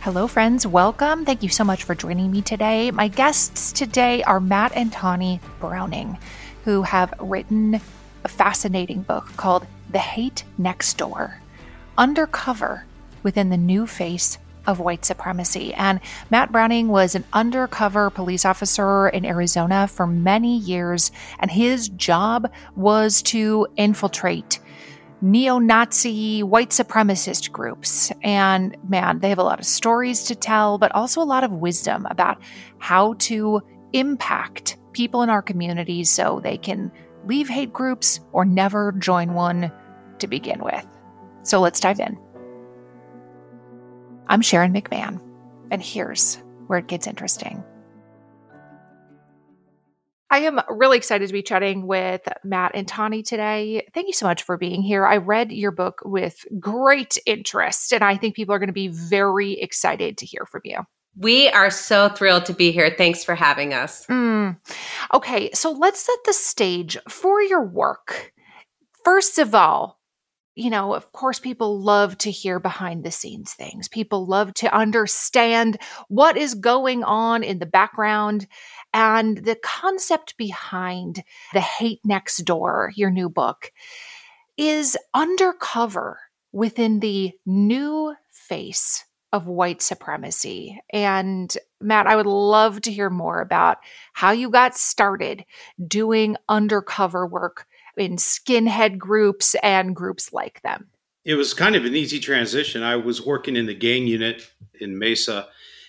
Hello, friends. Welcome. Thank you so much for joining me today. My guests today are Matt and Tawny Browning, who have written a fascinating book called The Hate Next Door, Undercover Within the New Face of White Supremacy. And Matt Browning was an undercover police officer in Arizona for many years, and his job was to infiltrate neo-Nazi white supremacist groups. And man, they have a lot of stories to tell, but also a lot of wisdom about how to impact people in our communities so they can leave hate groups or never join one to begin with. So let's dive in. I'm Sharon McMahon, and here's where it gets interesting. I am really excited to be chatting with Matt and Tawny today. Thank you so much for being here. I read your book with great interest, and I think people are going to be very excited to hear from you. We are so thrilled to be here. Thanks for having us. Okay, so let's set the stage for your work. First of all, of course, people love to hear behind the scenes things. People love to understand what is going on in the background. And the concept behind The Hate Next Door, your new book, is undercover within the new face of white supremacy. And Matt, I would love to hear more about how you got started doing undercover work in skinhead groups and groups like them. It was kind of an easy transition. I was working in the gang unit in Mesa,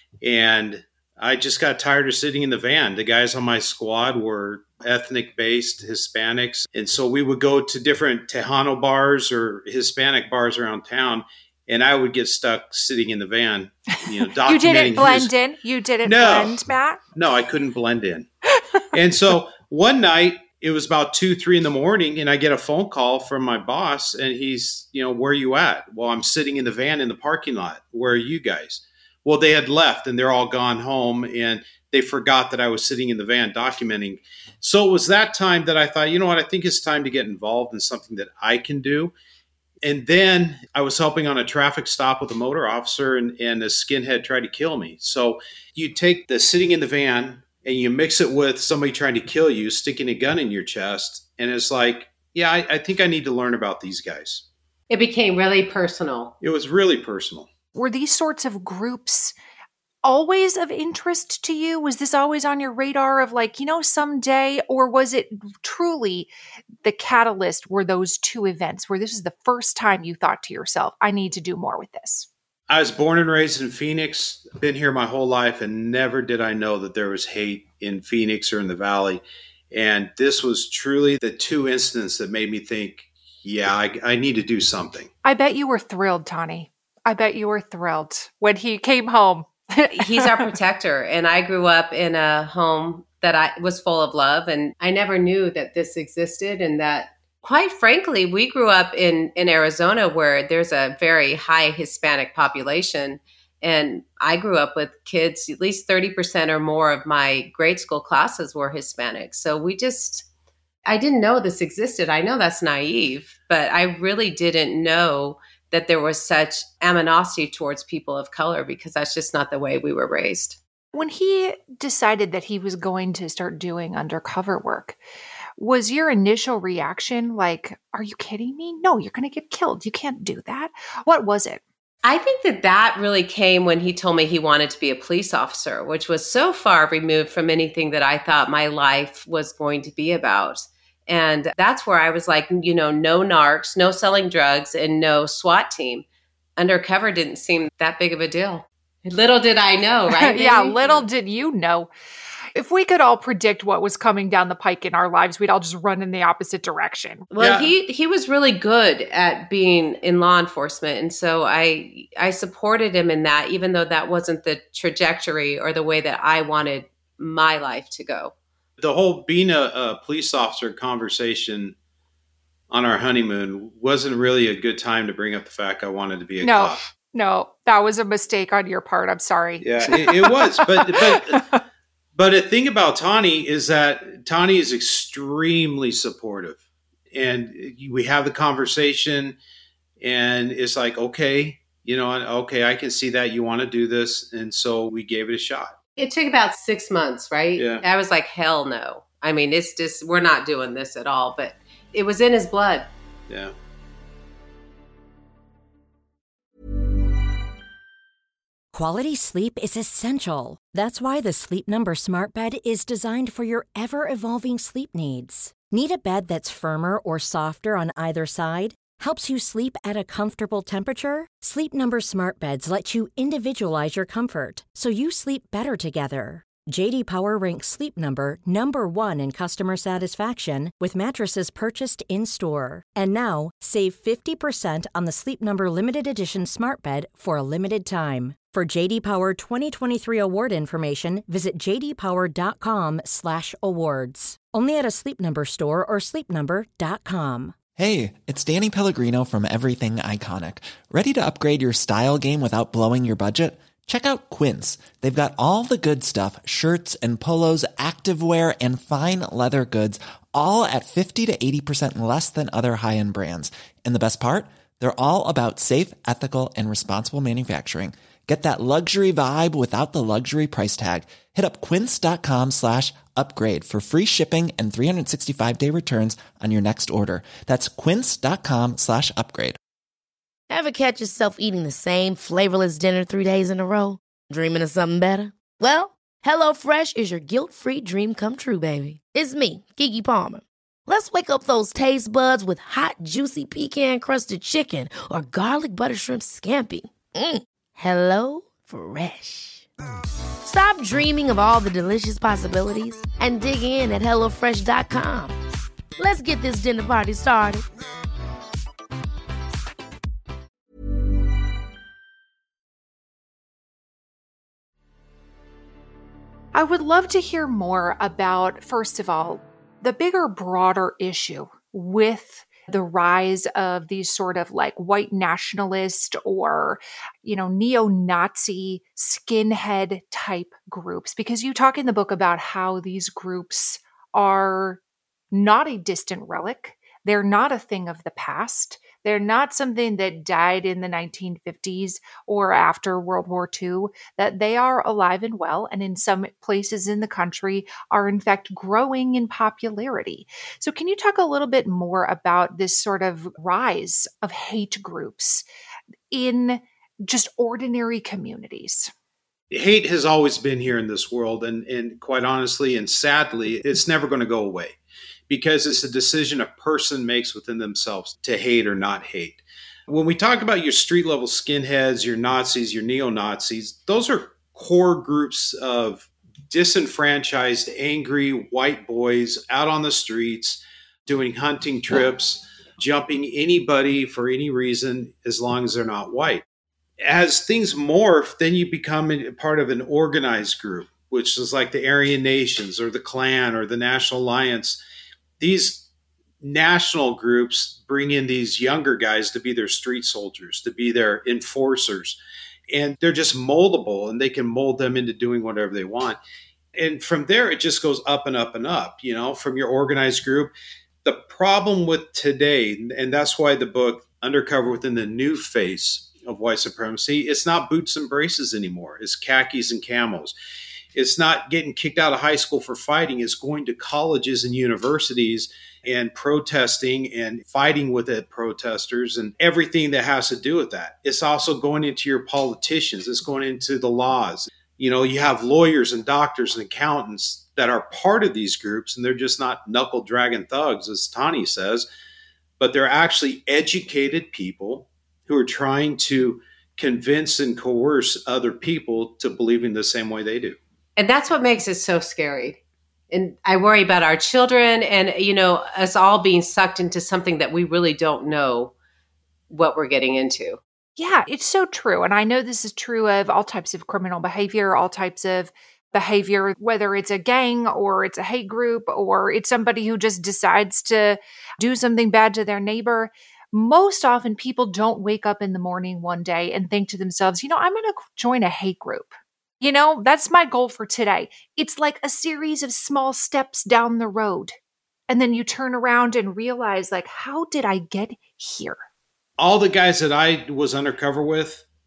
and I just got tired of sitting in the van. The guys on my squad were ethnic-based Hispanics, and so we would go to different Tejano bars or Hispanic bars around town, and I would get stuck sitting in the van, documenting. You didn't blend in? You didn't blend, Matt? No, I couldn't blend in. And so one night, it was about 2, 3 in the morning, and I get a phone call from my boss, and he's, where are you at? Well, I'm sitting in the van in the parking lot. Where are you guys? Well, they had left, and they're all gone home, and they forgot that I was sitting in the van documenting. So it was that time that I thought, you know what, I think it's time to get involved in something that I can do. And then I was helping on a traffic stop with a motor officer, and a skinhead tried to kill me. So you take the sitting in the van, and you mix it with somebody trying to kill you, sticking a gun in your chest. And it's like, yeah, I think I need to learn about these guys. It became really personal. It was really personal. Were these sorts of groups always of interest to you? Was this always on your radar of someday? Or was it truly the catalyst were those two events where this is the first time you thought to yourself, I need to do more with this? I was born and raised in Phoenix, been here my whole life, and never did I know that there was hate in Phoenix or in the Valley. And this was truly the two incidents that made me think, yeah, I need to do something. I bet you were thrilled, Tawny. I bet you were thrilled when he came home. He's our protector. And I grew up in a home that I was full of love. And I never knew that this existed, and that, quite frankly, we grew up in Arizona where there's a very high Hispanic population. And I grew up with kids, at least 30% or more of my grade school classes were Hispanic. So I didn't know this existed. I know that's naive, but I really didn't know that there was such animosity towards people of color, because that's just not the way we were raised. When he decided that he was going to start doing undercover work, was your initial reaction like, are you kidding me? No, you're going to get killed. You can't do that. What was it? I think that really came when he told me he wanted to be a police officer, which was so far removed from anything that I thought my life was going to be about. And that's where I was like, no narcs, no selling drugs, and no SWAT team. Undercover didn't seem that big of a deal. Little did I know, right? Yeah, little did you know. If we could all predict what was coming down the pike in our lives, we'd all just run in the opposite direction. Well, yeah. He was really good at being in law enforcement. And so I supported him in that, even though that wasn't the trajectory or the way that I wanted my life to go. The whole being a police officer conversation on our honeymoon wasn't really a good time to bring up the fact I wanted to be a cop. No, that was a mistake on your part. I'm sorry. Yeah, it was. But the thing about Tawny is that Tawny is extremely supportive. And we have the conversation, and it's like, okay, Okay, I can see that you want to do this. And so we gave it a shot. It took about 6 months, right? Yeah. I was like, hell no. I mean, it's just, we're not doing this at all. But it was in his blood. Yeah. Quality sleep is essential. That's why the Sleep Number Smart Bed is designed for your ever-evolving sleep needs. Need a bed that's firmer or softer on either side? Helps you sleep at a comfortable temperature? Sleep Number Smart Beds let you individualize your comfort, so you sleep better together. J.D. Power ranks Sleep Number number 1 in customer satisfaction with mattresses purchased in-store. And now, save 50% on the Sleep Number Limited Edition Smart Bed for a limited time. For J.D. Power 2023 award information, visit jdpower.com/awards. Only at a Sleep Number store or sleepnumber.com. Hey, it's Danny Pellegrino from Everything Iconic. Ready to upgrade your style game without blowing your budget? Check out Quince. They've got all the good stuff, shirts and polos, activewear, and fine leather goods, all at 50 to 80% less than other high-end brands. And the best part? They're all about safe, ethical, and responsible manufacturing. Get that luxury vibe without the luxury price tag. Hit up quince.com/upgrade for free shipping and 365-day returns on your next order. That's quince.com/upgrade. Ever catch yourself eating the same flavorless dinner 3 days in a row? Dreaming of something better? Well, HelloFresh is your guilt-free dream come true, baby. It's me, Keke Palmer. Let's wake up those taste buds with hot, juicy pecan-crusted chicken or garlic butter shrimp scampi. Hello Fresh. Stop dreaming of all the delicious possibilities and dig in at HelloFresh.com. Let's get this dinner party started. I would love to hear more about, first of all, the bigger, broader issue with the rise of these sort of like white nationalist or, neo-Nazi skinhead type groups, because you talk in the book about how these groups are not a distant relic. They're not a thing of the past. They're not something that died in the 1950s or after World War II, that they are alive and well, and in some places in the country are in fact growing in popularity. So can you talk a little bit more about this sort of rise of hate groups in just ordinary communities? Hate has always been here in this world, and quite honestly and sadly, it's never going to go away, because it's a decision a person makes within themselves to hate or not hate. When we talk about your street level skinheads, your Nazis, your neo-Nazis, those are core groups of disenfranchised, angry white boys out on the streets doing hunting trips, jumping anybody for any reason as long as they're not white. As things morph, then you become part of an organized group, which is like the Aryan Nations or the Klan or the National Alliance. These national groups bring in these younger guys to be their street soldiers, to be their enforcers. And they're just moldable, and they can mold them into doing whatever they want. And from there, it just goes up and up and up, from your organized group. The problem with today, and that's why the book, Undercover Within the New Face of White Supremacy, it's not boots and braces anymore. It's khakis and camos. It's not getting kicked out of high school for fighting. It's going to colleges and universities and protesting and fighting with the protesters and everything that has to do with that. It's also going into your politicians. It's going into the laws. You have lawyers and doctors and accountants that are part of these groups, and they're just not knuckle dragging thugs, as Tani says, but they're actually educated people who are trying to convince and coerce other people to believing the same way they do. And that's what makes it so scary. And I worry about our children and, us all being sucked into something that we really don't know what we're getting into. Yeah, it's so true. And I know this is true of all types of criminal behavior, all types of behavior, whether it's a gang or it's a hate group or it's somebody who just decides to do something bad to their neighbor. Most often people don't wake up in the morning one day and think to themselves, I'm going to join a hate group. That's my goal for today. It's like a series of small steps down the road. And then you turn around and realize, how did I get here? All the guys that I was undercover with,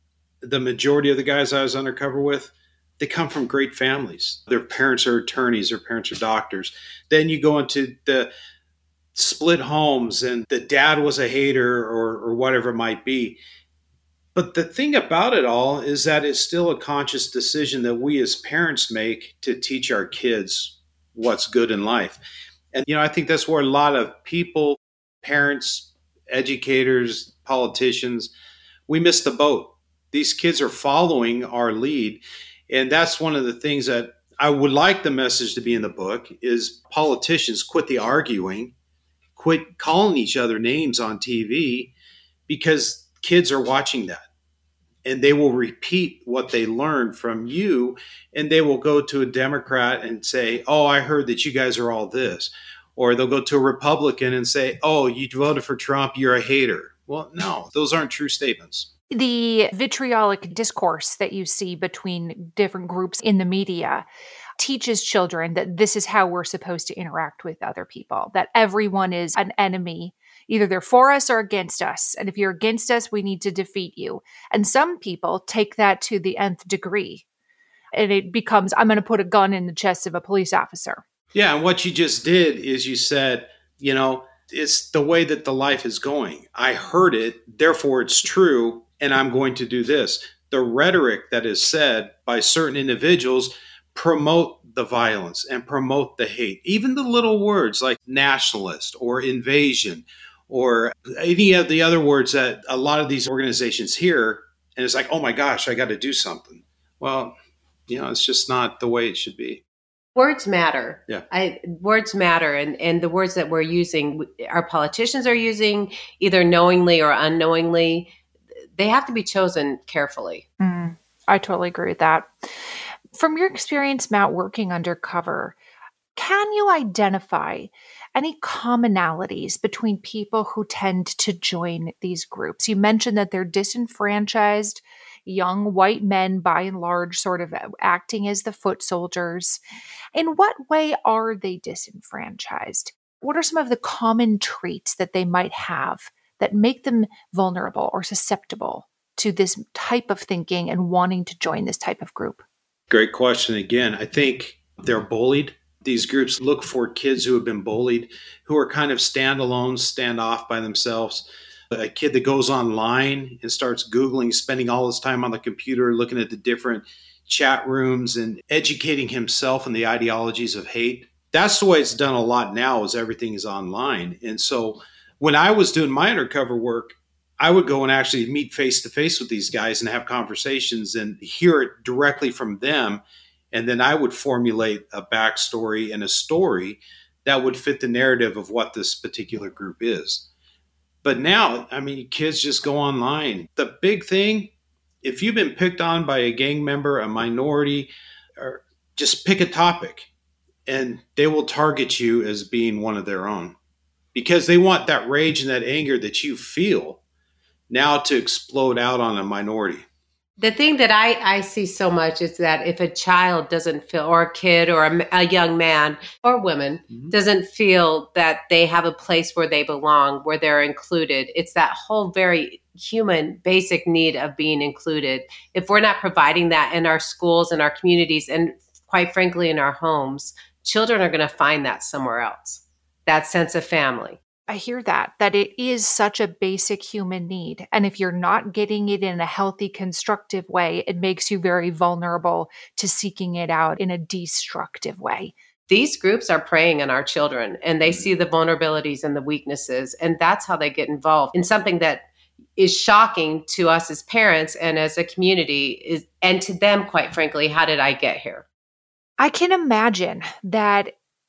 the majority of the guys I was undercover with, they come from great families. Their parents are attorneys, their parents are doctors. Then you go into the split homes and the dad was a hater or whatever it might be. But the thing about it all is that it's still a conscious decision that we as parents make to teach our kids what's good in life. And, I think that's where a lot of people, parents, educators, politicians, we miss the boat. These kids are following our lead. And that's one of the things that I would like the message to be in the book is politicians quit the arguing, quit calling each other names on TV, because kids are watching that. And they will repeat what they learned from you, and they will go to a Democrat and say, oh, I heard that you guys are all this. Or they'll go to a Republican and say, oh, you voted for Trump, you're a hater. Well, no, those aren't true statements. The vitriolic discourse that you see between different groups in the media teaches children that this is how we're supposed to interact with other people, that everyone is an enemy. Either they're for us or against us. And if you're against us, we need to defeat you. And some people take that to the nth degree. And it becomes, I'm going to put a gun in the chest of a police officer. Yeah. And what you just did is you said, it's the way that the life is going. I heard it, therefore it's true, and I'm going to do this. The rhetoric that is said by certain individuals promote the violence and promote the hate. Even the little words like nationalist or invasion or any of the other words that a lot of these organizations hear, and it's like, oh my gosh, I got to do something. Well, it's just not the way it should be. Words matter. Yeah. Words matter. And the words that we're using, our politicians are using either knowingly or unknowingly, they have to be chosen carefully. I totally agree with that. From your experience, Matt, working undercover, can you identify any commonalities between people who tend to join these groups? You mentioned that they're disenfranchised, young white men, by and large, sort of acting as the foot soldiers. In what way are they disenfranchised? What are some of the common traits that they might have that make them vulnerable or susceptible to this type of thinking and wanting to join this type of group? Great question. Again, I think they're bullied. These groups look for kids who have been bullied, who are kind of standalone, stand off by themselves. A kid that goes online and starts Googling, spending all his time on the computer, looking at the different chat rooms and educating himself in the ideologies of hate. That's the way it's done a lot now, is everything is online. And so when I was doing my undercover work, I would go and actually meet face to face with these guys and have conversations and hear it directly from them. And then I would formulate a backstory and a story that would fit the narrative of what this particular group is. But now, kids just go online. The big thing, if you've been picked on by a gang member, a minority, or just pick a topic and they will target you as being one of their own, because they want that rage and that anger that you feel now to explode out on a minority. The thing that I see so much is that if a child doesn't feel, or a kid or a young man or woman doesn't feel that they have a place where they belong, where they're included, it's that whole very human basic need of being included. If we're not providing that in our schools and our communities, and quite frankly, in our homes, children are going to find that somewhere else, that sense of family. I hear that it is such a basic human need. And if you're not getting it in a healthy, constructive way, it makes you very vulnerable to seeking it out in a destructive way. These groups are preying on our children, and they see the vulnerabilities and the weaknesses, and that's how they get involved in something that is shocking to us as parents and as a community, and to them, quite frankly, how did I get here? I can imagine that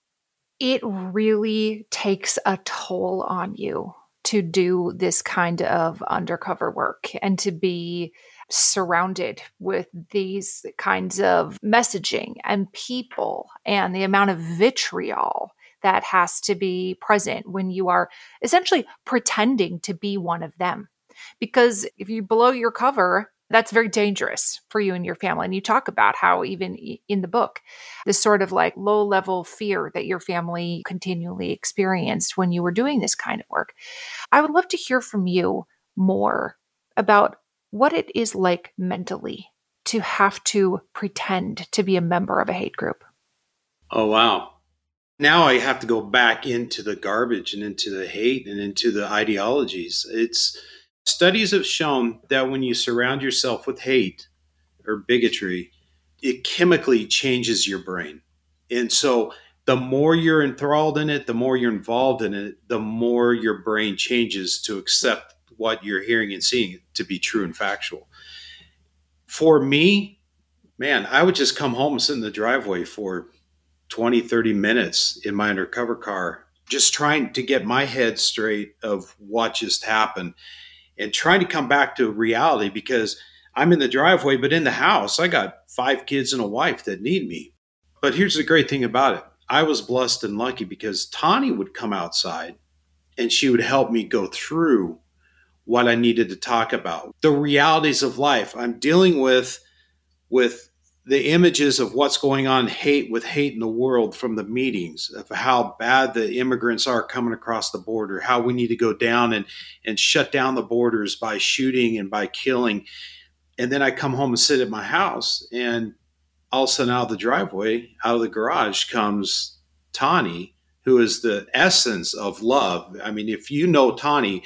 it really takes a toll on you to do this kind of undercover work and to be surrounded with these kinds of messaging and people and the amount of vitriol that has to be present when you are essentially pretending to be one of them. Because if you blow your cover, that's very dangerous for you and your family. And you talk about how even in the book, this sort of like low-level fear that your family continually experienced when you were doing this kind of work. I would love to hear from you more about what it is like mentally to have to pretend to be a member of a hate group. Oh, wow. Now I have to go back into the garbage and into the hate and into the ideologies. Studies have shown that when you surround yourself with hate or bigotry, it chemically changes your brain. And so the more you're enthralled in it, the more you're involved in it, the more your brain changes to accept what you're hearing and seeing to be true and factual. For me, man, I would just come home and sit in the driveway for 20, 30 minutes in my undercover car, just trying to get my head straight of what just happened and trying to come back to reality, because I'm in the driveway, but in the house, I got 5 kids and a wife that need me. But here's the great thing about it. I was blessed and lucky because Tani would come outside and she would help me go through what I needed to talk about. The realities of life. I'm dealing with the images of what's going on, with hate in the world from the meetings, of how bad the immigrants are coming across the border, how we need to go down and shut down the borders by shooting and by killing. And then I come home and sit at my house, and all of a sudden out of the driveway, out of the garage comes Tani, who is the essence of love. I mean, if you know Tani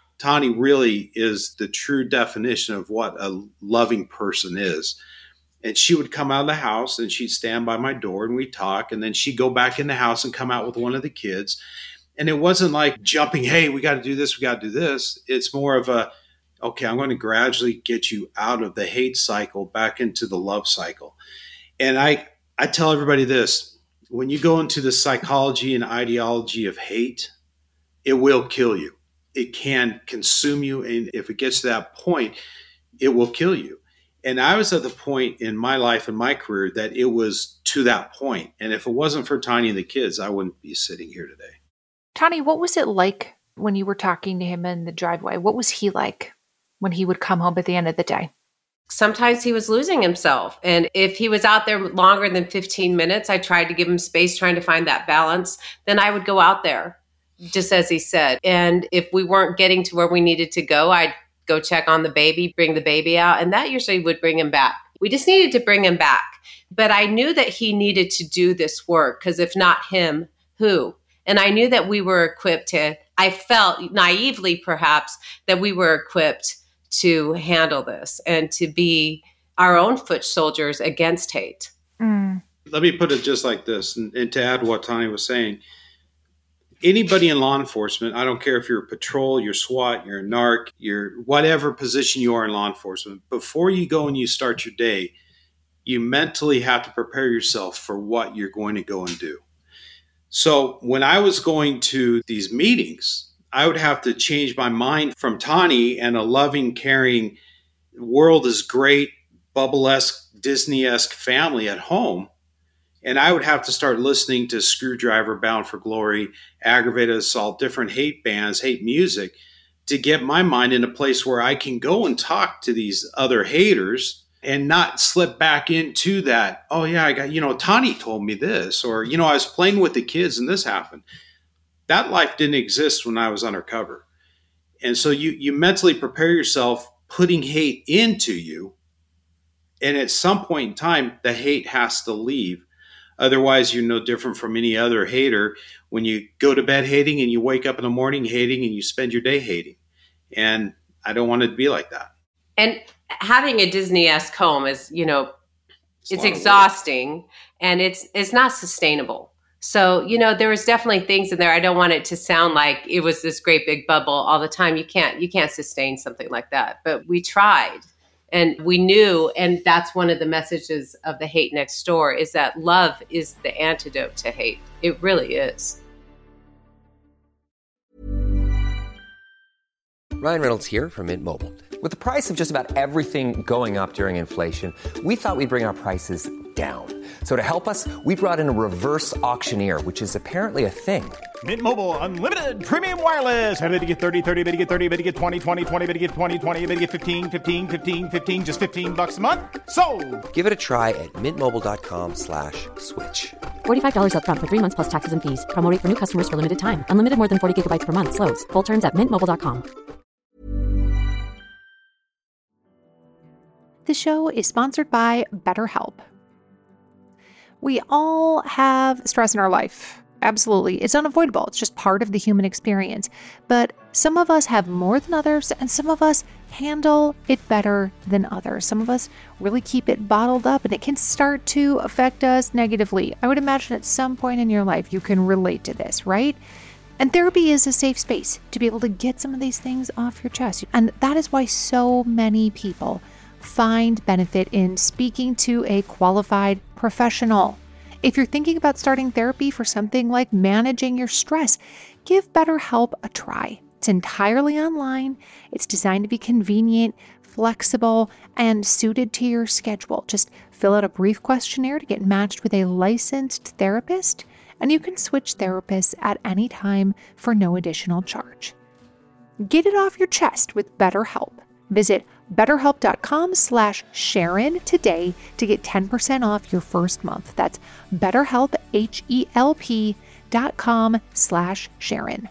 really is the true definition of what a loving person is. And she would come out of the house and she'd stand by my door and we'd talk. And then she'd go back in the house and come out with one of the kids. And it wasn't like jumping, hey, we got to do this, we got to do this. It's more of a, okay, I'm going to gradually get you out of the hate cycle back into the love cycle. And I tell everybody this, when you go into the psychology and ideology of hate, it will kill you. It can consume you. And if it gets to that point, it will kill you. And I was at the point in my life and my career that it was to that point. And if it wasn't for Tani and the kids, I wouldn't be sitting here today. Tani, what was it like when you were talking to him in the driveway? What was he like when he would come home at the end of the day? Sometimes he was losing himself. And if he was out there longer than 15 minutes, I tried to give him space, trying to find that balance. Then I would go out there, just as he said. And if we weren't getting to where we needed to go, I'd go check on the baby, bring the baby out. And that usually would bring him back. We just needed to bring him back. But I knew that he needed to do this work, because if not him, who? And I knew that we were equipped I felt naively perhaps that we were equipped to handle this and to be our own foot soldiers against hate. Mm. Let me put it just like this, and to add what Tani was saying. Anybody in law enforcement, I don't care if you're a patrol, you're SWAT, you're a narc, you're whatever position you are in law enforcement, before you go and you start your day, you mentally have to prepare yourself for what you're going to go and do. So when I was going to these meetings, I would have to change my mind from Tani and a loving, caring, world is great, bubble-esque, Disney-esque family at home. And I would have to start listening to Screwdriver, Bound for Glory, Aggravated Assault, different hate bands, hate music, to get my mind in a place where I can go and talk to these other haters and not slip back into that, oh yeah, I got, Tani told me this, or, I was playing with the kids and this happened. That life didn't exist when I was undercover. And so you mentally prepare yourself putting hate into you. And at some point in time, the hate has to leave. Otherwise, you're no different from any other hater when you go to bed hating and you wake up in the morning hating and you spend your day hating. And I don't want it to be like that. And having a Disney-esque home is, it's exhausting and it's not sustainable. So, there was definitely things in there. I don't want it to sound like it was this great big bubble all the time. You can't sustain something like that. But we tried. And we knew, and that's one of the messages of The Hate Next Door, is that love is the antidote to hate. It really is. Ryan Reynolds here from Mint Mobile. With the price of just about everything going up during inflation, we thought we'd bring our prices down. So to help us, we brought in a reverse auctioneer, which is apparently a thing. Mint Mobile Unlimited Premium Wireless. How to get 30, 30, bit to get 30, bit to get 20, 20, 20, bit to get 20, 20, bit to get 15, 15, 15, 15, just $15 a month? Sold! Give it a try at mintmobile.com/switch. $45 up front for 3 months plus taxes and fees. Promo rate for new customers for limited time. Unlimited more than 40 gigabytes per month. Slows full terms at mintmobile.com. This show is sponsored by BetterHelp. We all have stress in our life. Absolutely. It's unavoidable. It's just part of the human experience. But some of us have more than others, and some of us handle it better than others. Some of us really keep it bottled up, and it can start to affect us negatively. I would imagine at some point in your life you can relate to this, right? And therapy is a safe space to be able to get some of these things off your chest. And that is why so many people find benefit in speaking to a qualified professional. If you're thinking about starting therapy for something like managing your stress, give BetterHelp a try. It's entirely online. It's designed to be convenient, flexible, and suited to your schedule. Just fill out a brief questionnaire to get matched with a licensed therapist, and you can switch therapists at any time for no additional charge. Get it off your chest with BetterHelp. Visit BetterHelp.com/Sharon today to get 10% off your first month. That's BetterHelp, HELP.com/Sharon.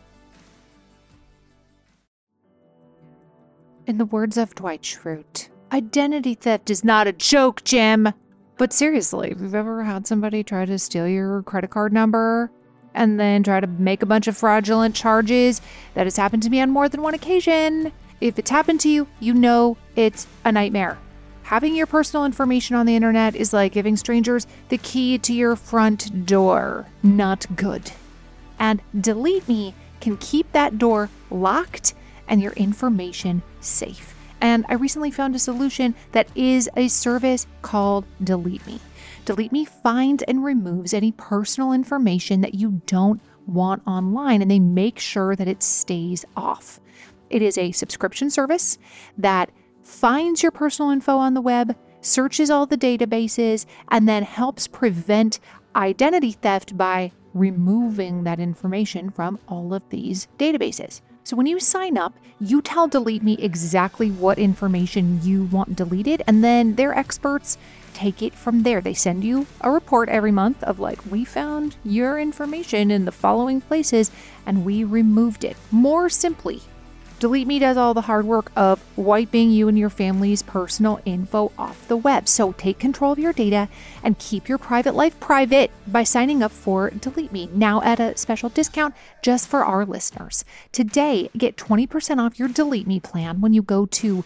In the words of Dwight Schrute, identity theft is not a joke, Jim. But seriously, if you've ever had somebody try to steal your credit card number and then try to make a bunch of fraudulent charges, that has happened to me on more than one occasion. If it's happened to you, you know it's a nightmare. Having your personal information on the internet is like giving strangers the key to your front door. Not good. And Delete Me can keep that door locked and your information safe. And I recently found a solution that is a service called Delete Me. Delete Me finds and removes any personal information that you don't want online, and they make sure that it stays off. It is a subscription service that finds your personal info on the web, searches all the databases, and then helps prevent identity theft by removing that information from all of these databases. So when you sign up, you tell Delete Me exactly what information you want deleted, and then their experts take it from there. They send you a report every month of like, we found your information in the following places and we removed it. More simply, Delete Me does all the hard work of wiping you and your family's personal info off the web. So take control of your data and keep your private life private by signing up for Delete Me, now at a special discount just for our listeners. Today, get 20% off your Delete Me plan when you go to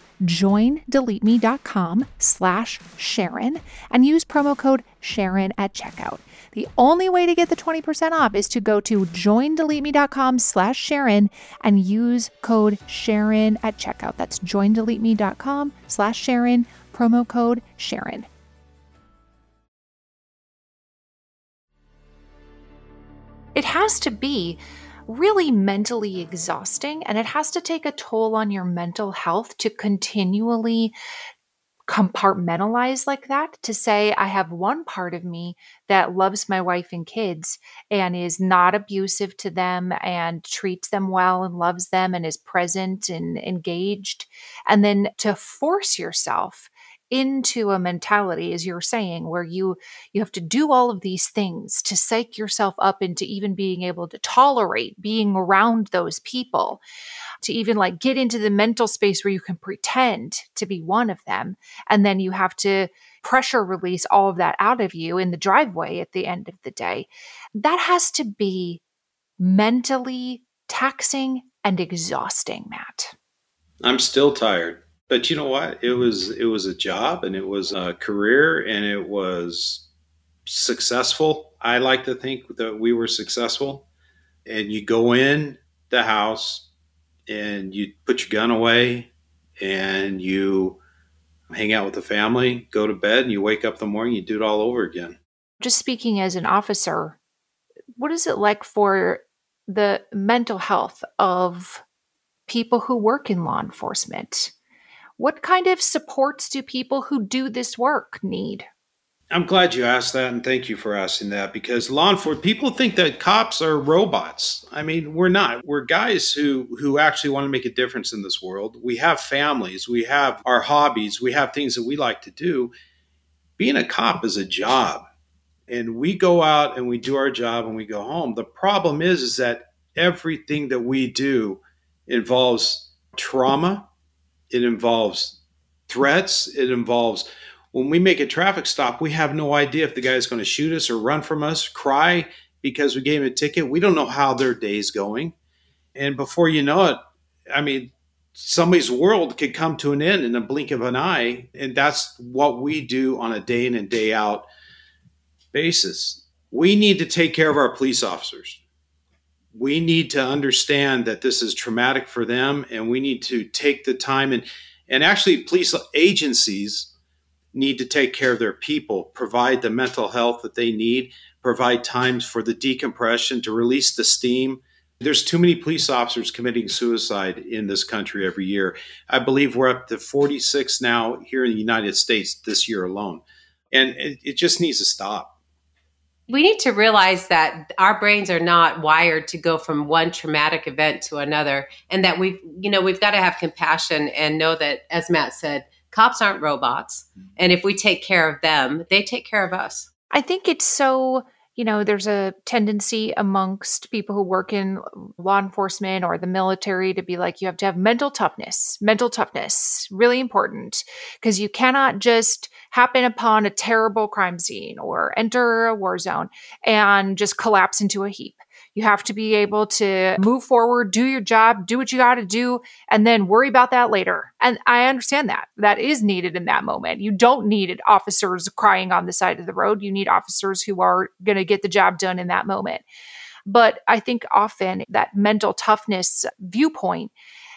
joindeleteme.com/Sharon and use promo code Sharon at checkout. The only way to get the 20% off is to go to joindeleteme.com/Sharon and use code Sharon at checkout. That's joindeleteme.com/Sharon, promo code Sharon. It has to be really mentally exhausting, and it has to take a toll on your mental health to continually compartmentalize like that, to say I have one part of me that loves my wife and kids and is not abusive to them and treats them well and loves them and is present and engaged, and then to force yourself into a mentality, as you're saying, where you have to do all of these things to psych yourself up into even being able to tolerate being around those people, to even like get into the mental space where you can pretend to be one of them. And then you have to pressure release all of that out of you in the driveway at the end of the day. That has to be mentally taxing and exhausting, Matt. I'm still tired. But you know what? It was a job, and it was a career, and it was successful. I like to think that we were successful. And you go in the house and you put your gun away and you hang out with the family, go to bed, and you wake up in the morning, you do it all over again. Just speaking as an officer, what is it like for the mental health of people who work in law enforcement? What kind of supports do people who do this work need? I'm glad you asked that, and thank you for asking that, because law enforcement, people think that cops are robots. I mean, we're not. We're guys who actually want to make a difference in this world. We have families. We have our hobbies. We have things that we like to do. Being a cop is a job, and we go out and we do our job and we go home. The problem is that everything that we do involves trauma. It involves threats. It involves when we make a traffic stop, we have no idea if the guy is going to shoot us or run from us, cry because we gave him a ticket. We don't know how their day's going. And before you know it, I mean, somebody's world could come to an end in a blink of an eye. And that's what we do on a day in and day out basis. We need to take care of our police officers. We need to understand that this is traumatic for them, and we need to take the time and actually police agencies need to take care of their people, provide the mental health that they need, provide times for the decompression to release the steam. There's too many police officers committing suicide in this country every year. I believe we're up to 46 now here in the United States this year alone. And it just needs to stop. We need to realize that our brains are not wired to go from one traumatic event to another, and that we've got to have compassion and know that, as Matt said, cops aren't robots. And if we take care of them, they take care of us. I think it's so, there's a tendency amongst people who work in law enforcement or the military to be like, you have to have mental toughness, really important, because you cannot just happen upon a terrible crime scene or enter a war zone and just collapse into a heap. You have to be able to move forward, do your job, do what you got to do, and then worry about that later. And I understand that. That is needed in that moment. You don't need officers crying on the side of the road. You need officers who are going to get the job done in that moment. But I think often that mental toughness viewpoint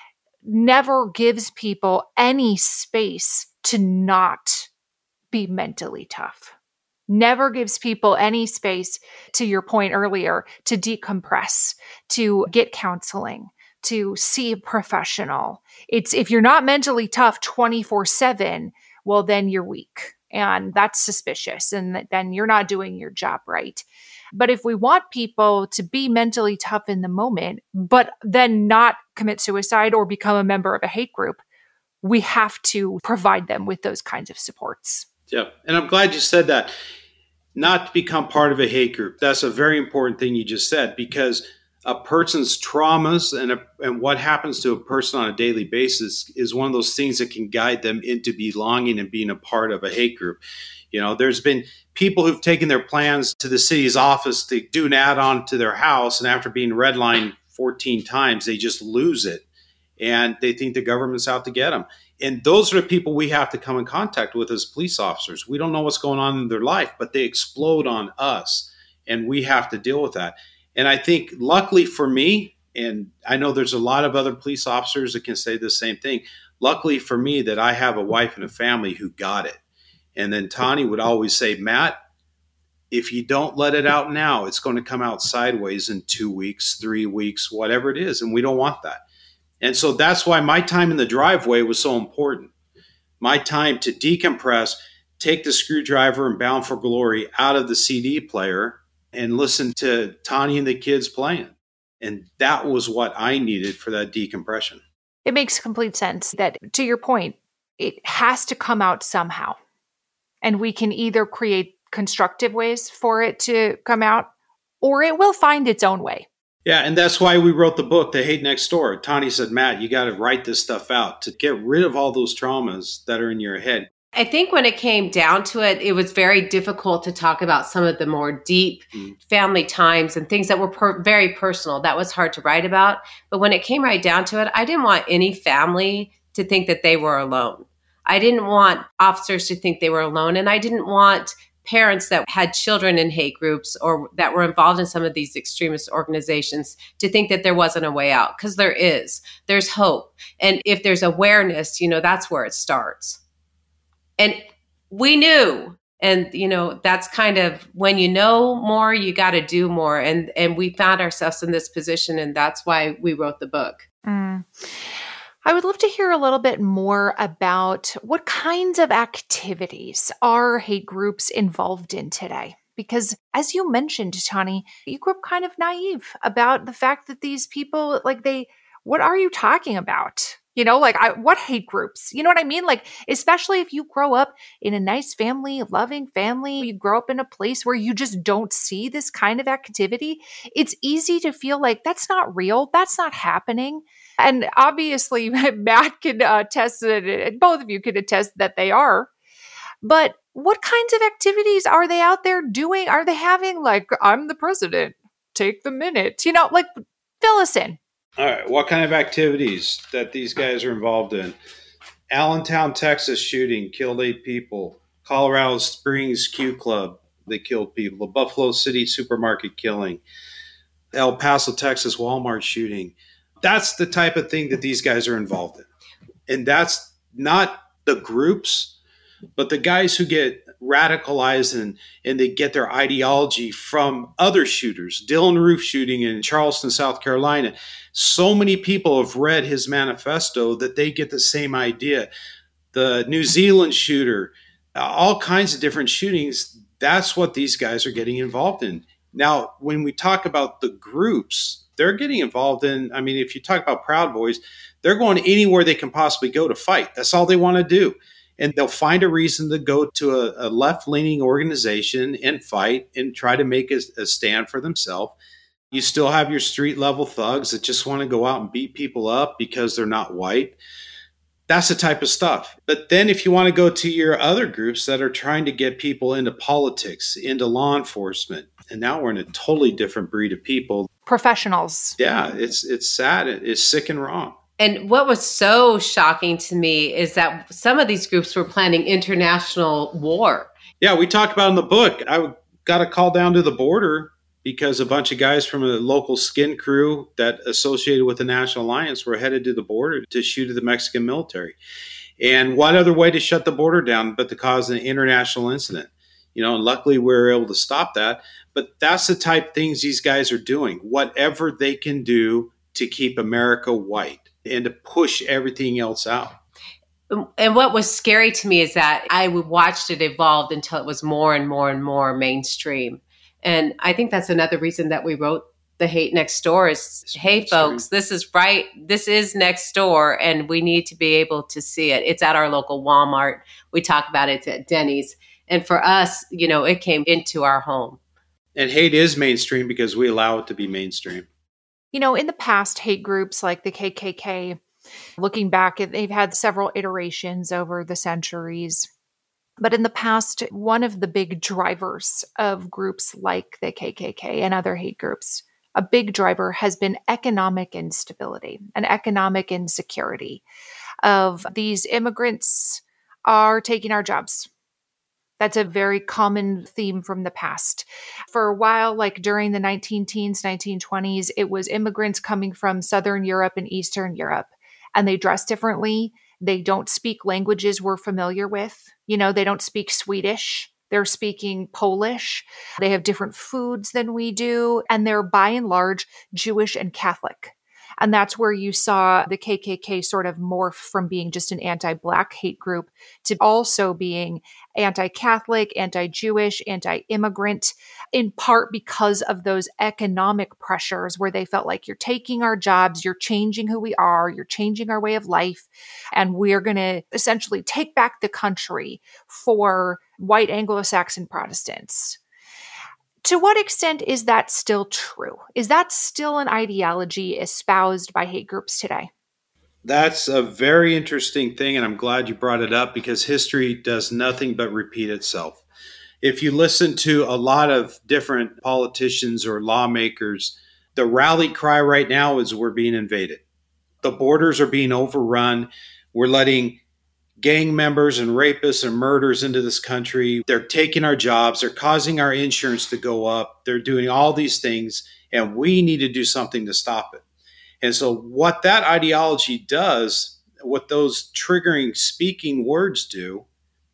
never gives people any space to not be mentally tough. Never gives people any space, to your point earlier, to decompress, to get counseling, to see a professional. It's if you're not mentally tough 24/7, well, then you're weak. And that's suspicious. And then you're not doing your job right. But if we want people to be mentally tough in the moment, but then not commit suicide or become a member of a hate group, we have to provide them with those kinds of supports. Yeah. And I'm glad you said that. Not to become part of a hate group. That's a very important thing you just said, because a person's traumas and what happens to a person on a daily basis is one of those things that can guide them into belonging and being a part of a hate group. There's been people who've taken their plans to the city's office to do an add-on to their house, and after being redlined 14 times, they just lose it. And they think the government's out to get them. And those are the people we have to come in contact with as police officers. We don't know what's going on in their life, but they explode on us, and we have to deal with that. And I think luckily for me, and I know there's a lot of other police officers that can say the same thing, luckily for me that I have a wife and a family who got it. And then Tani would always say, Matt, if you don't let it out now, it's going to come out sideways in 2 weeks, 3 weeks, whatever it is. And we don't want that. And so that's why my time in the driveway was so important. My time to decompress, take the screwdriver and Bound for Glory out of the CD player and listen to Tani and the kids playing. And that was what I needed for that decompression. It makes complete sense that, to your point, it has to come out somehow. And we can either create constructive ways for it to come out, or it will find its own way. Yeah, and that's why we wrote the book, The Hate Next Door. Tani said, Matt, you got to write this stuff out to get rid of all those traumas that are in your head. I think when it came down to it, it was very difficult to talk about some of the more deep family times and things that were very personal. That was hard to write about. But when it came right down to it, I didn't want any family to think that they were alone. I didn't want officers to think they were alone. And I didn't want parents that had children in hate groups or that were involved in some of these extremist organizations to think that there wasn't a way out, because there is. There's hope. And if there's awareness, that's where it starts. And we knew, and that's kind of when you know more, you got to do more. And we found ourselves in this position, and that's why we wrote the book. I would love to hear a little bit more about what kinds of activities are hate groups involved in today. Because as you mentioned, Tani, you grew up kind of naive about the fact that these people, what are you talking about? What hate groups? You know what I mean? Especially if you grow up in a nice family, a loving family, you grow up in a place where you just don't see this kind of activity. It's easy to feel like that's not real. That's not happening. And obviously, Matt can attest that, and both of you can attest that they are. But what kinds of activities are they out there doing? Are they having, like, I'm the president, take the minute? Like, fill us in. All right. What kind of activities that these guys are involved in? Allentown, Texas shooting killed 8 people. Colorado Springs Q Club, they killed people. The Buffalo City supermarket killing. El Paso, Texas Walmart shooting. That's the type of thing that these guys are involved in. And that's not the groups, but the guys who get radicalized and they get their ideology from other shooters. Dylan Roof shooting in Charleston, South Carolina. So many people have read his manifesto that they get the same idea. The New Zealand shooter, all kinds of different shootings. That's what these guys are getting involved in. Now, when we talk about the groups, they're getting involved in, if you talk about Proud Boys, they're going anywhere they can possibly go to fight. That's all they want to do. And they'll find a reason to go to a left-leaning organization and fight and try to make a stand for themselves. You still have your street-level thugs that just want to go out and beat people up because they're not white. That's the type of stuff. But then if you want to go to your other groups that are trying to get people into politics, into law enforcement, and now we're in a totally different breed of people. Professionals. Yeah, it's sad. It's sick and wrong. And what was so shocking to me is that some of these groups were planning international war. Yeah, we talk about in the book. I got a call down to the border because a bunch of guys from a local skin crew that associated with the National Alliance were headed to the border to shoot at the Mexican military. And what other way to shut the border down but to cause an international incident? And luckily we were able to stop that. But that's the type of things these guys are doing, whatever they can do to keep America white and to push everything else out. And what was scary to me is that I watched it evolve until it was more and more and more mainstream. And I think that's another reason that we wrote The Hate Next Door is, hey, folks, this is right. This is next door, and we need to be able to see it. It's at our local Walmart. We talk about it at Denny's. And for us, it came into our home. And hate is mainstream because we allow it to be mainstream. In the past, hate groups like the KKK, looking back, they've had several iterations over the centuries. But in the past, one of the big drivers of groups like the KKK and other hate groups, a big driver has been economic instability and economic insecurity of these immigrants are taking our jobs. That's a very common theme from the past. For a while, like during the 19-teens, 1920s, it was immigrants coming from Southern Europe and Eastern Europe, and they dress differently. They don't speak languages we're familiar with. They don't speak Swedish. They're speaking Polish. They have different foods than we do, and they're by and large Jewish and Catholic. And that's where you saw the KKK sort of morph from being just an anti-Black hate group to also being anti-Catholic, anti-Jewish, anti-immigrant, in part because of those economic pressures where they felt like you're taking our jobs, you're changing who we are, you're changing our way of life, and we're going to essentially take back the country for white Anglo-Saxon Protestants. To what extent is that still true? Is that still an ideology espoused by hate groups today? That's a very interesting thing, and I'm glad you brought it up because history does nothing but repeat itself. If you listen to a lot of different politicians or lawmakers, the rally cry right now is we're being invaded. The borders are being overrun. We're letting gang members and rapists and murderers into this country. They're taking our jobs. They're causing our insurance to go up. They're doing all these things, and we need to do something to stop it. And so what that ideology does, what those triggering speaking words do,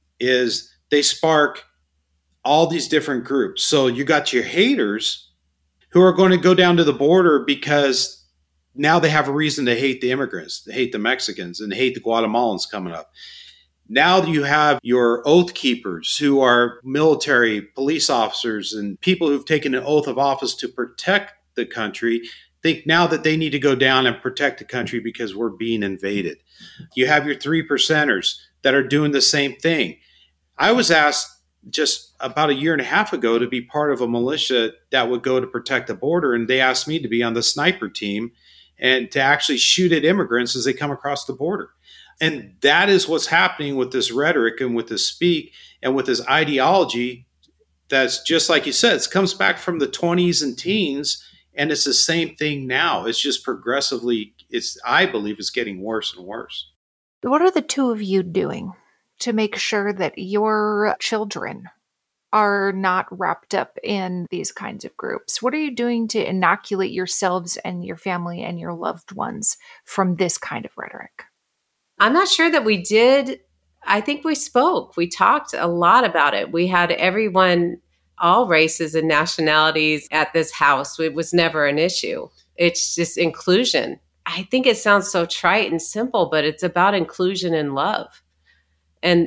is they spark all these different groups. So you got your haters who are going to go down to the border because now they have a reason to hate the immigrants, to hate the Mexicans, and hate the Guatemalans coming up. Now you have your oath keepers who are military, police officers, and people who've taken an oath of office to protect the country think now that they need to go down and protect the country because we're being invaded. You have your 3%ers that are doing the same thing. I was asked just about a year and a half ago to be part of a militia that would go to protect the border, and they asked me to be on the sniper team. and to actually shoot at immigrants as they come across the border. And that is what's happening with this rhetoric and with this speak and with this ideology that's just like you said, it comes back from the 20s and teens, and it's the same thing now. It's just progressively, I believe it's getting worse and worse. What are the two of you doing to make sure that your children are not wrapped up in these kinds of groups? What are you doing to inoculate yourselves and your family and your loved ones from this kind of rhetoric? I'm not sure that we did. I think we spoke. We talked a lot about it. We had everyone, all races and nationalities at this house. It was never an issue. It's just inclusion. I think it sounds so trite and simple, but it's about inclusion and love. And,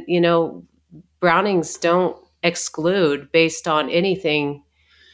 Brownings don't exclude based on anything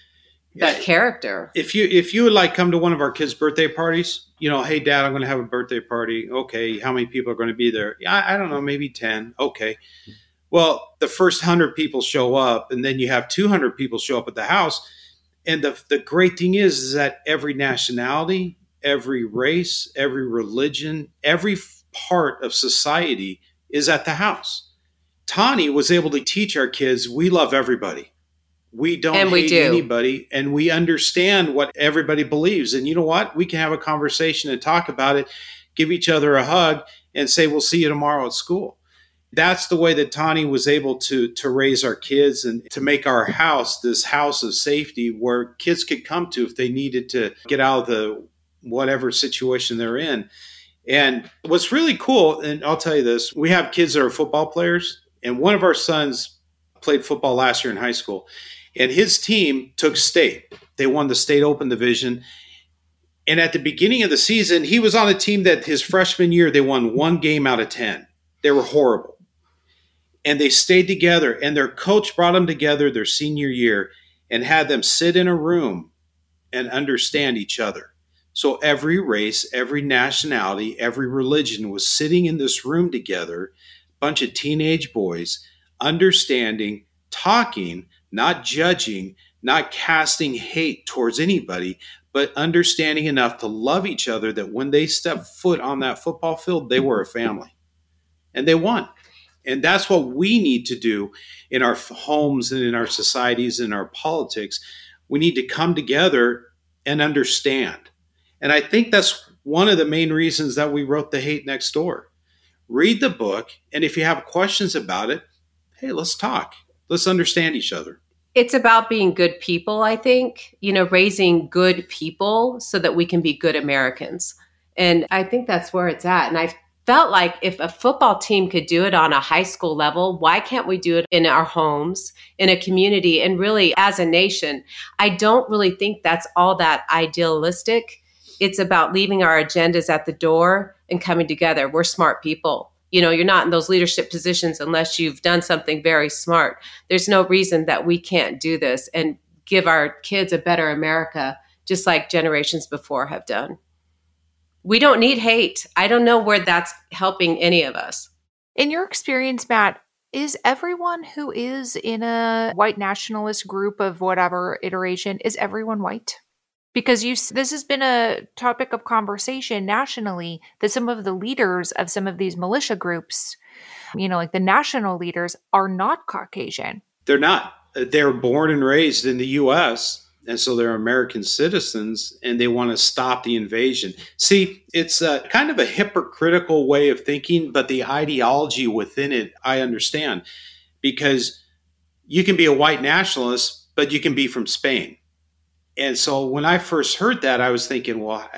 but character. If you would like come to one of our kids' birthday parties, hey, Dad, I'm going to have a birthday party. Okay, how many people are going to be there? I don't know, maybe 10. Okay. Well, the first 100 people show up, and then you have 200 people show up at the house. And the great thing is that every nationality, every race, every religion, every part of society is at the house. Tani was able to teach our kids, we love everybody. We don't hate anybody, and we understand what everybody believes. And you know what? We can have a conversation and talk about it, give each other a hug, and say, we'll see you tomorrow at school. That's the way that Tani was able to raise our kids and to make our house this house of safety where kids could come to if they needed to get out of the whatever situation they're in. And what's really cool, and I'll tell you this, we have kids that are football players, and one of our sons played football last year in high school. And his team took state. They won the state open division. And at the beginning of the season, he was on a team that his freshman year, they won 1 game out of 10. They were horrible. And they stayed together. And their coach brought them together their senior year and had them sit in a room and understand each other. So every race, every nationality, every religion was sitting in this room together, a bunch of teenage boys, understanding, talking, not judging, not casting hate towards anybody, but understanding enough to love each other that when they stepped foot on that football field, they were a family. And they won. And that's what we need to do in our homes and in our societies and our politics. We need to come together and understand. And I think that's one of the main reasons that we wrote The Hate Next Door. Read the book, and if you have questions about it, hey, let's talk. Let's understand each other. It's about being good people, I think, raising good people so that we can be good Americans. And I think that's where it's at. And I felt like if a football team could do it on a high school level, why can't we do it in our homes, in a community, and really as a nation? I don't really think that's all that idealistic. It's about leaving our agendas at the door and coming together. We're smart people. You're not in those leadership positions unless you've done something very smart. There's no reason that we can't do this and give our kids a better America, just like generations before have done. We don't need hate. I don't know where that's helping any of us. In your experience, Matt, is everyone who is in a white nationalist group of whatever iteration, is everyone white? Because this has been a topic of conversation nationally that some of the leaders of some of these militia groups, like the national leaders, are not Caucasian. They're not. They're born and raised in the U.S., and so they're American citizens, and they want to stop the invasion. See, it's kind of a hypocritical way of thinking, but the ideology within it, I understand. Because you can be a white nationalist, but you can be from Spain. And so when I first heard that, I was thinking, well,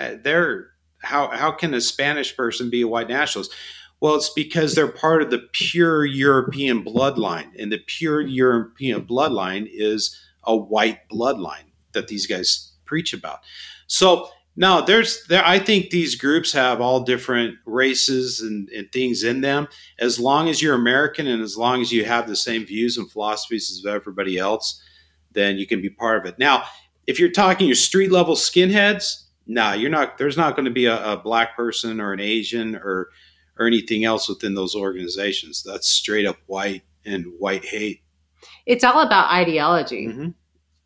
how can a Spanish person be a white nationalist? Well, it's because they're part of the pure European bloodline. And the pure European bloodline is a white bloodline that these guys preach about. So now I think these groups have all different races and things in them. As long as you're American and as long as you have the same views and philosophies as everybody else, then you can be part of it. Now, if you're talking your street level skinheads, you're not. There's not going to be a black person or an Asian or anything else within those organizations. That's straight up white and white hate. It's all about ideology. Mm-hmm.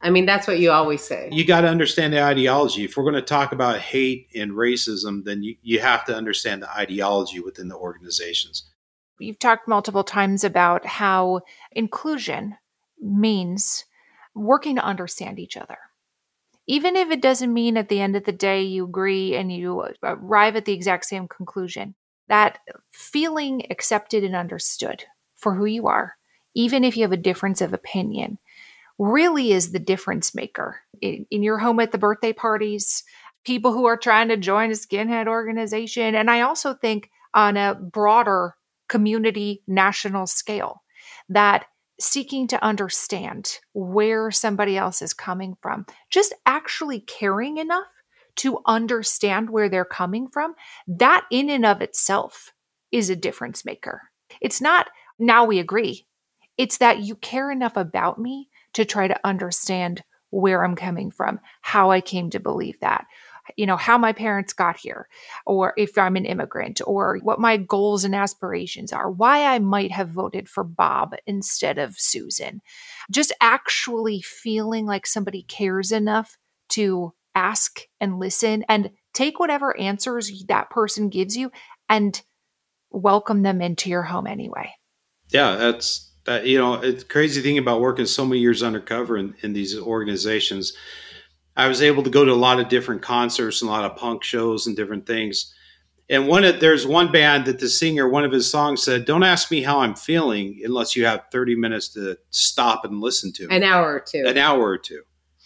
I mean, that's what you always say. You got to understand the ideology. If we're going to talk about hate and racism, then you have to understand the ideology within the organizations. You've talked multiple times about how inclusion means working to understand each other. Even if it doesn't mean at the end of the day you agree and you arrive at the exact same conclusion, that feeling accepted and understood for who you are, even if you have a difference of opinion, really is the difference maker. In your home at the birthday parties, people who are trying to join a skinhead organization, and I also think on a broader community national scale, that seeking to understand where somebody else is coming from, just actually caring enough to understand where they're coming from, that in and of itself is a difference maker. It's not now we agree. It's that you care enough about me to try to understand where I'm coming from, how I came to believe that, how my parents got here, or if I'm an immigrant, or what my goals and aspirations are, why I might have voted for Bob instead of Susan. Just actually feeling like somebody cares enough to ask and listen and take whatever answers that person gives you and welcome them into your home anyway. Yeah, it's the crazy thing about working so many years undercover in these organizations. I was able to go to a lot of different concerts and a lot of punk shows and different things. And there's one band that the singer, one of his songs said, "Don't ask me how I'm feeling unless you have 30 minutes to stop and listen to me." An hour or two.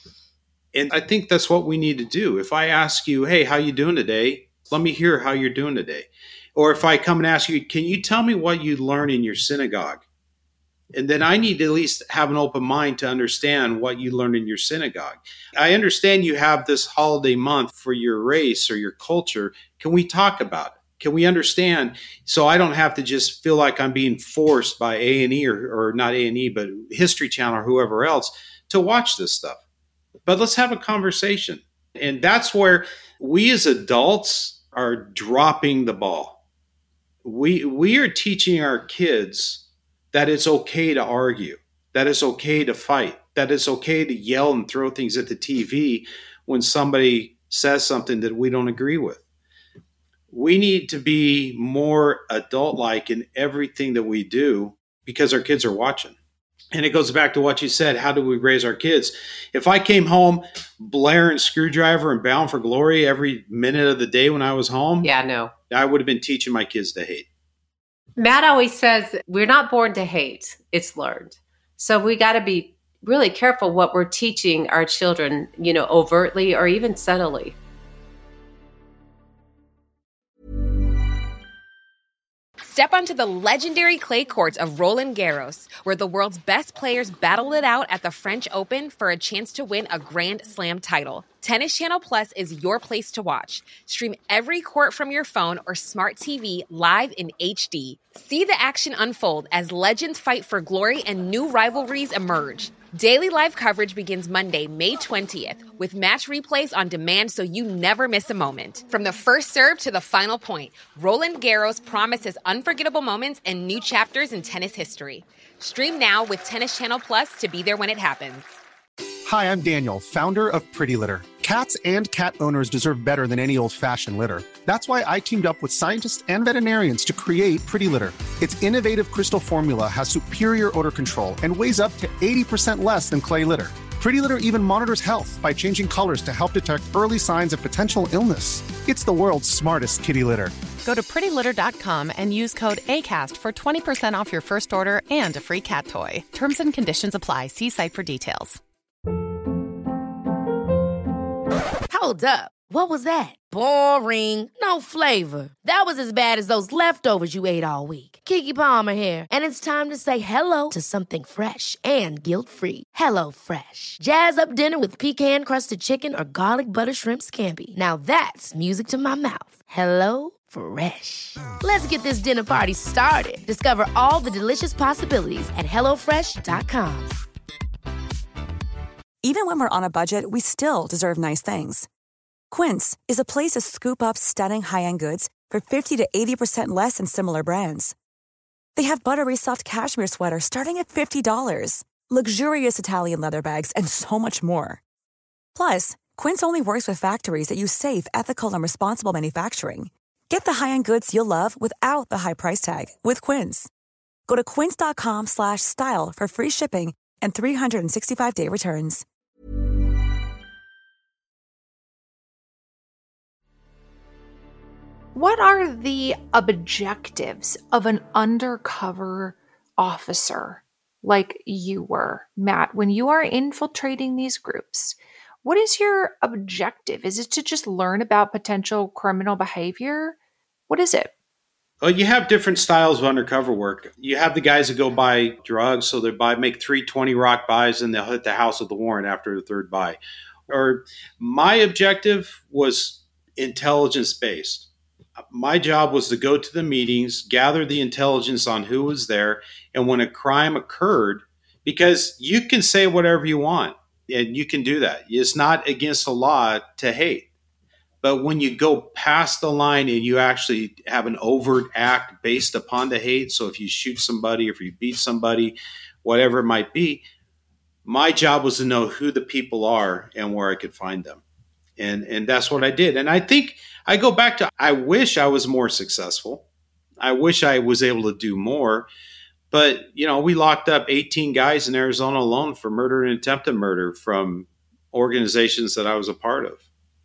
And I think that's what we need to do. If I ask you, "Hey, how you doing today?" Let me hear how you're doing today. Or if I come and ask you, "Can you tell me what you learned in your synagogue?" And then I need to at least have an open mind to understand what you learned in your synagogue. I understand you have this holiday month for your race or your culture. Can we talk about it? Can we understand so I don't have to just feel like I'm being forced by A&E or not A&E, but History Channel or whoever else to watch this stuff? But let's have a conversation. And that's where we as adults are dropping the ball. We are teaching our kids that it's okay to argue, that it's okay to fight, that it's okay to yell and throw things at the TV when somebody says something that we don't agree with. We need to be more adult-like in everything that we do because our kids are watching. And it goes back to what you said, how do we raise our kids? If I came home blaring Screwdriver and Bound for Glory every minute of the day when I was home, I would have been teaching my kids to hate. Matt always says we're not born to hate, it's learned. So we got to be really careful what we're teaching our children, overtly or even subtly. Step onto the legendary clay courts of Roland Garros, where the world's best players battle it out at the French Open for a chance to win a Grand Slam title. Tennis Channel Plus is your place to watch. Stream every court from your phone or smart TV live in HD. See the action unfold as legends fight for glory and new rivalries emerge. Daily live coverage begins Monday, May 20th, with match replays on demand so you never miss a moment. From the first serve to the final point, Roland Garros promises unforgettable moments and new chapters in tennis history. Stream now with Tennis Channel Plus to be there when it happens. Hi, I'm Daniel, founder of Pretty Litter. Cats and cat owners deserve better than any old-fashioned litter. That's why I teamed up with scientists and veterinarians to create Pretty Litter. Its innovative crystal formula has superior odor control and weighs up to 80% less than clay litter. Pretty Litter even monitors health by changing colors to help detect early signs of potential illness. It's the world's smartest kitty litter. Go to prettylitter.com and use code ACAST for 20% off your first order and a free cat toy. Terms and conditions apply. See site for details. Hold up. What was that? Boring. No flavor. That was as bad as those leftovers you ate all week. Keke Palmer here, and it's time to say hello to something fresh and guilt-free. Hello Fresh. Jazz up dinner with pecan-crusted chicken or garlic butter shrimp scampi. Now that's music to my mouth. Hello Fresh. Let's get this dinner party started. Discover all the delicious possibilities at HelloFresh.com. Even when we're on a budget, we still deserve nice things. Quince is a place to scoop up stunning high-end goods for 50 to 80% less than similar brands. They have buttery soft cashmere sweaters starting at $50, luxurious Italian leather bags, and so much more. Plus, Quince only works with factories that use safe, ethical, and responsible manufacturing. Get the high-end goods you'll love without the high price tag with Quince. Go to quince.com/style for free shipping and 365-day returns. What are the objectives of an undercover officer like you were, Matt, when you are infiltrating these groups? What is your objective? Is it to just learn about potential criminal behavior? What is it? Well, you have different styles of undercover work. You have the guys that go buy drugs, so they make 320 rock buys, and they'll hit the house with the warrant after the third buy. Or my objective was intelligence-based. My job was to go to the meetings, gather the intelligence on who was there, and when a crime occurred, because you can say whatever you want, and you can do that. It's not against the law to hate. But when you go past the line and you actually have an overt act based upon the hate, so if you shoot somebody, if you beat somebody, whatever it might be, my job was to know who the people are and where I could find them. And that's what I did. And I think I go back to, I wish I was more successful. I wish I was able to do more. But, we locked up 18 guys in Arizona alone for murder and attempted murder from organizations that I was a part of.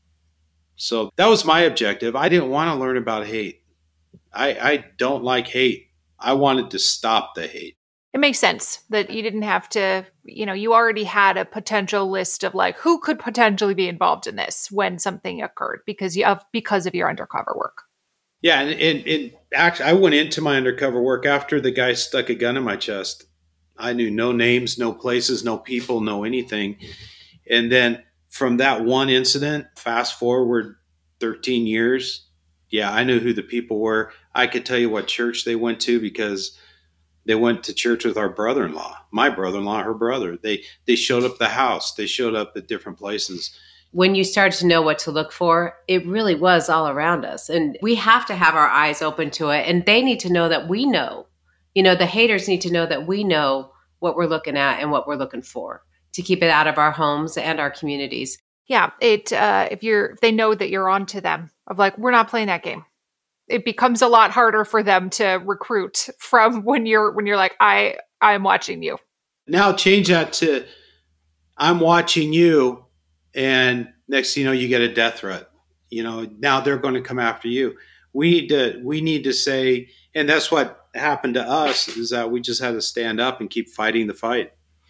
So that was my objective. I didn't want to learn about hate. I don't like hate. I wanted to stop the hate. It makes sense that you didn't have to, you already had a potential list of like who could potentially be involved in this when something occurred because of your undercover work. Yeah, and actually, I went into my undercover work after the guy stuck a gun in my chest. I knew no names, no places, no people, no anything. And then from that one incident, fast forward 13 years, I knew who the people were. I could tell you what church they went to because they went to church with our brother-in-law, my brother-in-law, her brother. They showed up at the house. They showed up at different places. When you start to know what to look for, it really was all around us. And we have to have our eyes open to it. And they need to know that we know. The haters need to know that we know what we're looking at and what we're looking for to keep it out of our homes and our communities. Yeah, if they know that you're onto them, of like, we're not playing that game. It becomes a lot harder for them to recruit from when you're like, I'm watching you. Now change that to I'm watching you. And next thing you know, you get a death threat. Now they're going to come after you. We need to say, and that's what happened to us, is that we just had to stand up and keep fighting the fight,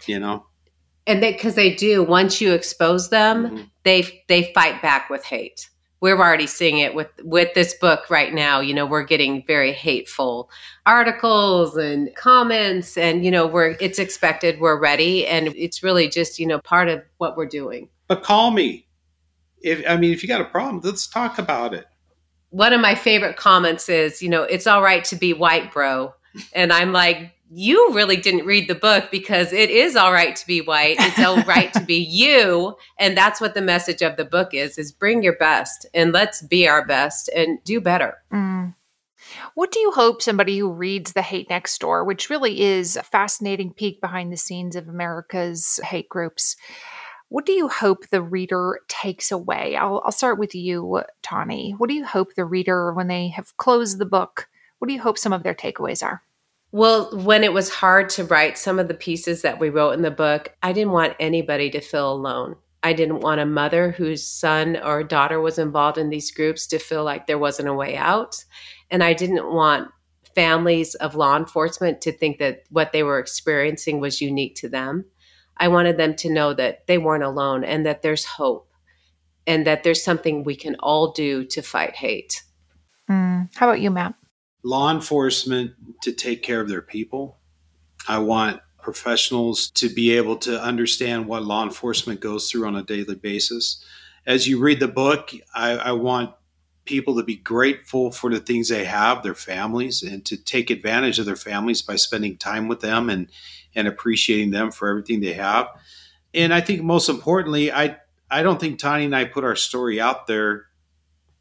And because they do, once you expose them, they fight back with hate. We're already seeing it with this book right now. We're getting very hateful articles and comments, and it's expected. We're ready, and it's really just part of what we're doing. But call me. If you got a problem, let's talk about it. One of my favorite comments is, it's all right to be white, bro. And I'm like, you really didn't read the book, because it is all right to be white. It's all right to be you. And that's what the message of the book is bring your best and let's be our best and do better. Mm. What do you hope somebody who reads The Hate Next Door, which really is a fascinating peek behind the scenes of America's hate groups, what do you hope the reader takes away? I'll start with you, Tawny. What do you hope the reader, when they have closed the book, what do you hope some of their takeaways are? Well, when it was hard to write some of the pieces that we wrote in the book, I didn't want anybody to feel alone. I didn't want a mother whose son or daughter was involved in these groups to feel like there wasn't a way out. And I didn't want families of law enforcement to think that what they were experiencing was unique to them. I wanted them to know that they weren't alone and that there's hope and that there's something we can all do to fight hate. How about you, Matt? Law enforcement to take care of their people. I want professionals to be able to understand what law enforcement goes through on a daily basis. As you read the book, I want people to be grateful for the things they have, their families, and to take advantage of their families by spending time with them and appreciating them for everything they have. And I think most importantly, I don't think Tawny and I put our story out there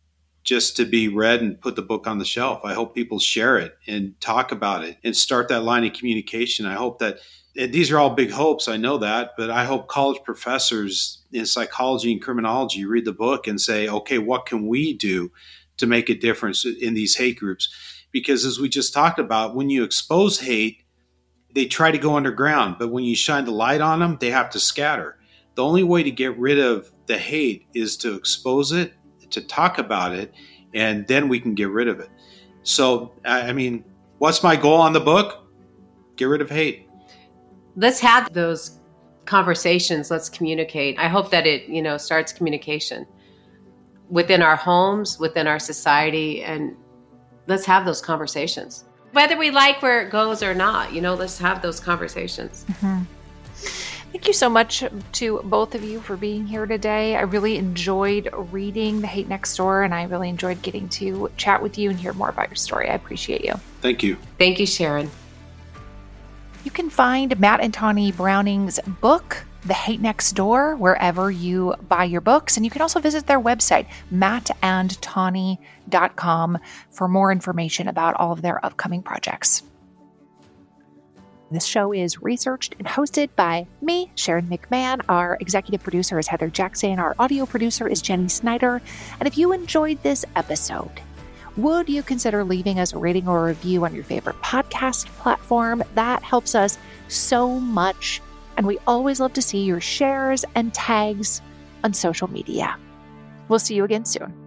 just to be read and put the book on the shelf. I hope people share it and talk about it and start that line of communication. I hope that, and these are all big hopes, I know that, but I hope college professors in psychology and criminology read the book and say, okay, what can we do to make a difference in these hate groups? Because as we just talked about, when you expose hate, they try to go underground, but when you shine the light on them, they have to scatter. The only way to get rid of the hate is to expose it, to talk about it, and then we can get rid of it. So, I mean, what's my goal on the book? Get rid of hate. Let's have those conversations. Let's communicate. I hope that it, starts communication within our homes, within our society, and let's have those conversations. Whether we like where it goes or not, let's have those conversations. Mm-hmm. Thank you so much to both of you for being here today. I really enjoyed reading The Hate Next Door, and I really enjoyed getting to chat with you and hear more about your story. I appreciate you. Thank you. Thank you, Sharon. You can find Matt and Tawny Browning's book, The Hate Next Door, wherever you buy your books. And you can also visit their website, mattandtawny.com, for more information about all of their upcoming projects. This show is researched and hosted by me, Sharon McMahon. Our executive producer is Heather Jackson. Our audio producer is Jenny Snyder. And if you enjoyed this episode, would you consider leaving us a rating or a review on your favorite podcast platform? That helps us so much. And we always love to see your shares and tags on social media. We'll see you again soon.